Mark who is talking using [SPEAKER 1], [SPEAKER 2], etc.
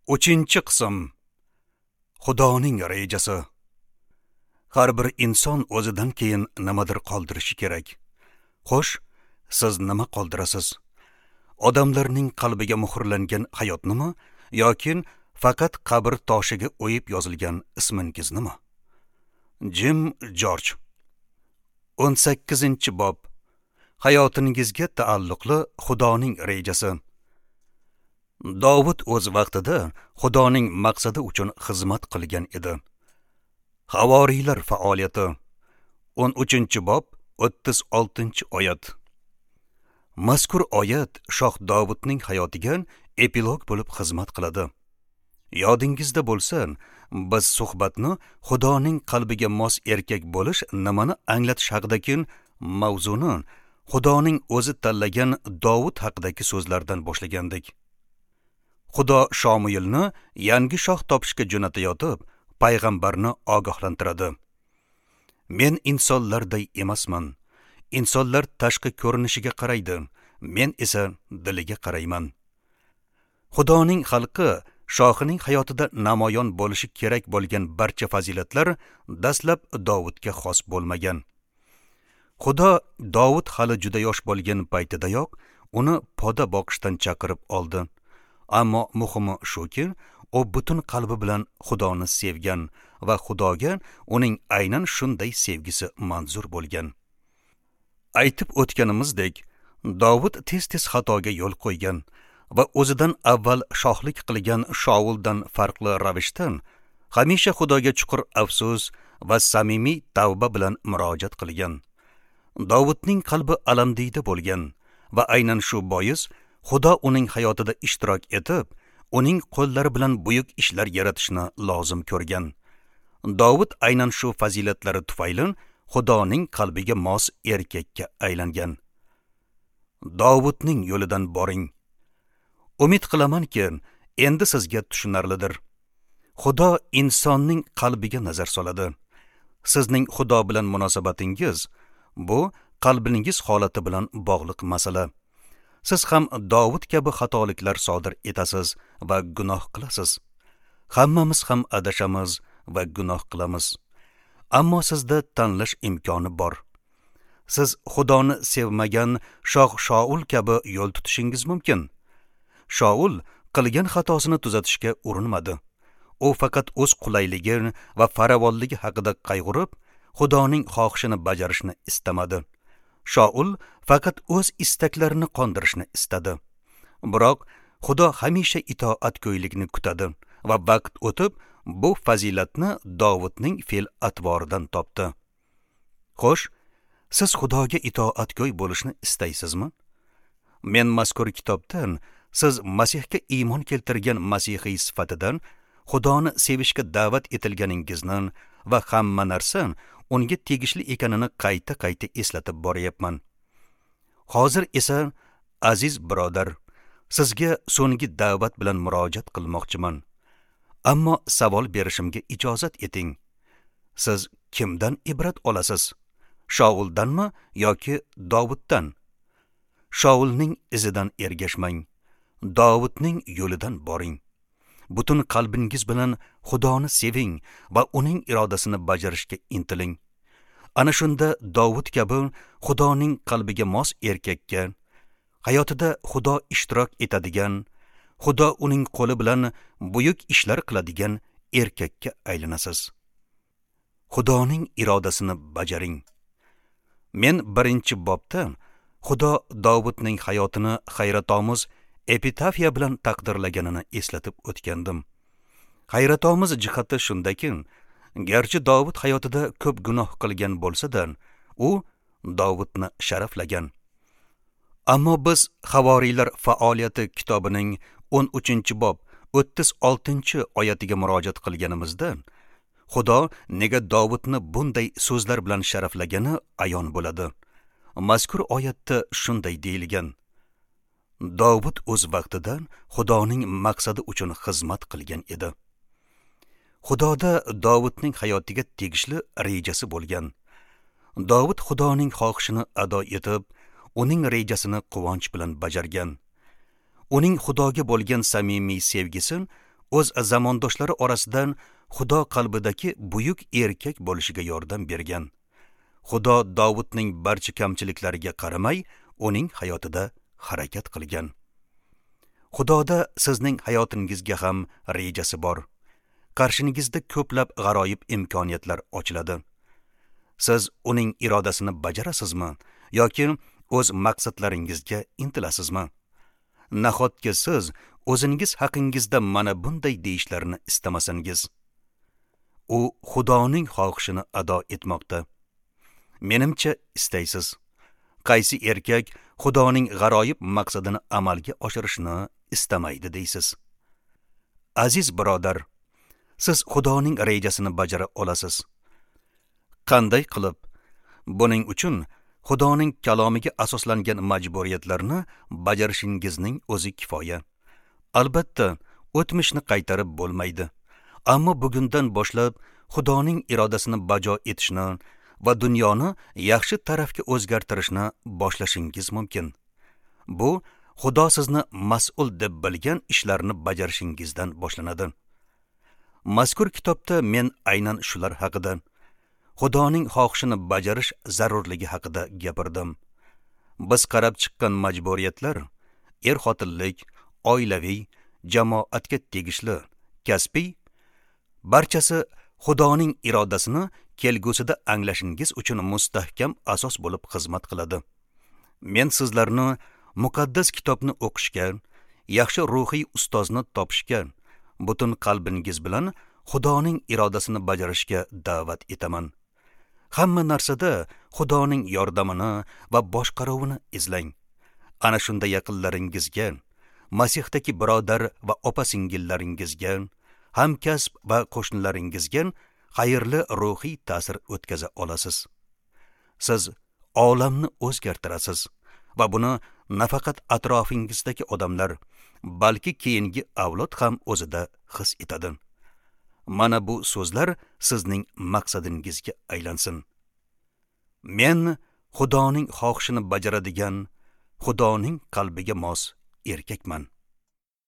[SPEAKER 1] Uchinchi qism. Xudoning rejasi. Har bir inson o'zidan keyin nimadir qoldirishi kerak. Xo'sh, siz nima qoldirasiz? Odamlarning qalbiga muhrlangan hayotnimi yoki faqat qabr toshiga o'yib yozilgan ismingiznimi? Jim Jorj. 18-bob. Hayotingizga taalluqli Xudoning rejasi. Davud o'z vaqtida Xudoning maqsadi uchun xizmat qilgan edi. Havoriylar faoliyati. 13-bob, 36-oyat. Mazkur oyat shoh Davudning hayotiga epilog bo'lib xizmat qiladi. Yodingizda bo'lsa, biz suhbatni Xudoning qalbiga mos erkak bo'lish nimani anglatish haqidagi mavzuni Xudoning o'zi tanlagan Davud haqidagi so'zlardan boshlagandik. Xudo Shomuyilni yangi shoh topishga jo'natayotib, payg'ambarni ogohlantiradi. Men insonlarday emasman. Insonlar tashqi ko'rinishiga qaraydi, men esa diliga qarayman. Xudoning xalqi shohining hayotida namoyon bo'lishi kerak bo'lgan barcha fazilatlar dastlab Davudga xos bo'lmagan. Xudo Davud hali juda yosh bo'lgan paytidayoq uni poda boqishdan chaqirib oldi. Ammo muhimi shuki, u butun qalbi bilan Xudoni sevgan va Xudoga uning aynan shunday sevgisi manzur bo'lgan. Aytib o'tganimizdek, Davud tez-tez xatoga yo'l qo'ygan va o'zidan avval shohlik qilgan Shauldan farqli ravishda hamisha Xudoga chuqur afsus va samimiy tavba bilan murojaat qilgan. Davudning qalbi alamdiyda bo'lgan va aynan shu bois Xudo uning hayotida ishtirok etib, uning qo'llari bilan buyuk ishlar yaratishni lozim ko'rgan. Davud aynan shu fazilatlari tufayli Xudoning qalbiga mos erkakka aylangan. Davudning yo'lidan boring. Umid qilamanki, endi sizga tushunarlidir. Xudo insonning qalbiga nazar soladi. Sizning Xudo bilan munosabatingiz bu qalbingiz holati bilan bog'liq masala. Siz ham Davud kabi xatoliklar sodir etasiz va gunoh qilasiz. Hammamiz ham adashamiz va gunoh qilamiz. Ammo sizda tanlash imkoni bor. Siz Xudoni sevmagan shoh Shaul kabi yo'l tutishingiz mumkin. Shaul qilgan xatosini tuzatishga urinmadi. U faqat o'z qulayligi va farovonligi haqida qayg'urib, Xudoning xohishini bajarishni istamadi. Shaul faqat o'z istaklarini qondirishni istadi. Biroq Xudo hamisha itoatgo'ylikni kutadi va vaqt o'tib bu fazilatni Davudning fe'l-atvoridan topdi. Xo'sh, siz Xudoga itoatgo'y bo'lishni istaysizmi? Men mazkur kitobdan siz Masihga iymon keltirgan masihiy sifatidan Xudoni sevishga da'vat etilganingizni va hamma narsa unga tegishli ekanini qayta-qayta eslatib boryapman. Hozir esa, aziz birodar, sizga so'nggi da'vat bilan murojaat qilmoqchiman. Ammo savol berishimga ijozat eting. Siz kimdan ibrat olasiz? Shauldanmi yoki Davuddan? Shaulning izidan ergashmang. Davudning yo'lidan boring. Butun qalbingiz bilan Xudoni seving va uning irodasini bajarishga intiling. Ana shunda Davud kabi Xudoning qalbiga mos erkakka, hayotida Xudo ishtirok etadigan, Xudo uning qo'li bilan buyuk ishlar qiladigan erkakka aylanasiz. Xudoning irodasini bajaring. Men 1-bobda Xudo Davudning hayotini hayratomuz epitafiya bilan taqdirlaganini eslatib o'tgandim. Hayratomuz jihati shundaki, garchi Davud hayotida ko'p gunoh qilgan bo'lsa-da, u Davudni sharaflagan. Ammo biz Havoriylar faoliyati kitobining 13-bob, 36-oyatiga murojaat qilganimizda, Xudo nega Davudni bunday so'zlar bilan sharaflagani ayon bo'ladi. Mazkur oyatda shunday deyilgan: Davud o'z vaqtida Xudoning maqsadi uchun xizmat qilgan edi. Xudoda Davudning hayotiga tegishli rejasi bo'lgan. Davud Xudoning xohishini ado etib, uning rejasini quvonch bilan bajargan. Uning Xudoga bo'lgan samimiy sevgisi o'z zamondoshlari orasidan Xudo qalbidagi buyuk erkak bo'lishiga yordam bergan. Xudo Davudning barcha kamchiliklariga qaramay, uning hayotida harakat qilgan. Xudoda sizning hayotingizga ham rejasi bor. Qarshingizda ko'plab g'aroyib imkoniyatlar ochiladi. Siz uning irodasini bajarasizmi yoki o'z maqsadlaringizga intilasizmi? Nahotki siz o'zingiz haqingizda mana bunday deyishlarni istamasangiz? U Xudoning xohishini ado etmoqda. Menimcha istaysiz. Qaysi erkak Xudoning g'aroyib maqsadini amalga oshirishni istamaydi deysiz? Aziz birodar, siz Xudoning rejasini bajara olasiz. Qanday qilib? Buning uchun Xudoning kalomiga asoslangan majburiyatlarni bajarishingizning o'zi kifoya. Albatta, o'tmishni qaytarib bo'lmaydi. Ammo bugundan boshlab Xudoning irodasini bajo etishni va dunyoni yaxshi tarafga o'zgartirishni boshlashingiz mumkin. Bu Xudo sizni mas'ul deb bilgan ishlarni bajarishingizdan boshlanadi. Mazkur kitobda men aynan shular haqida, Xudoning xohishini bajarish zarurligi haqida gapirdim. Biz qarab chiqqan majburiyatlar er-xotinlik, oilaviy, jamoatga tegishli, kasbiy, barchasi Xudoning irodasini kelgusida anglashingiz uchun mustahkam asos bo'lib xizmat qiladi. Men sizlarni muqaddas kitobni o'qishga, yaxshi ruhiy ustozni topishga, butun qalbingiz bilan Xudoning irodasini bajarishga da'vat etaman. Hamma narsada Xudoning yordamini va boshqaruvini izlang. Ana shunda yaqinlaringizga, Masihdagi birodar va opa-singillaringizga, hamkasb va qo'shnilaringizga xayrli ruhiy ta'sir o'tkaza olasiz. Siz olamni o'zgartirasiz va buni nafaqat atrofingizdagi odamlar, balki keyingi avlod ham o'zida his etadi. Mana bu so'zlar sizning maqsadingizga aylansin. Men Xudoning xohishini bajaradigan, Xudoning qalbiga mos erkakman.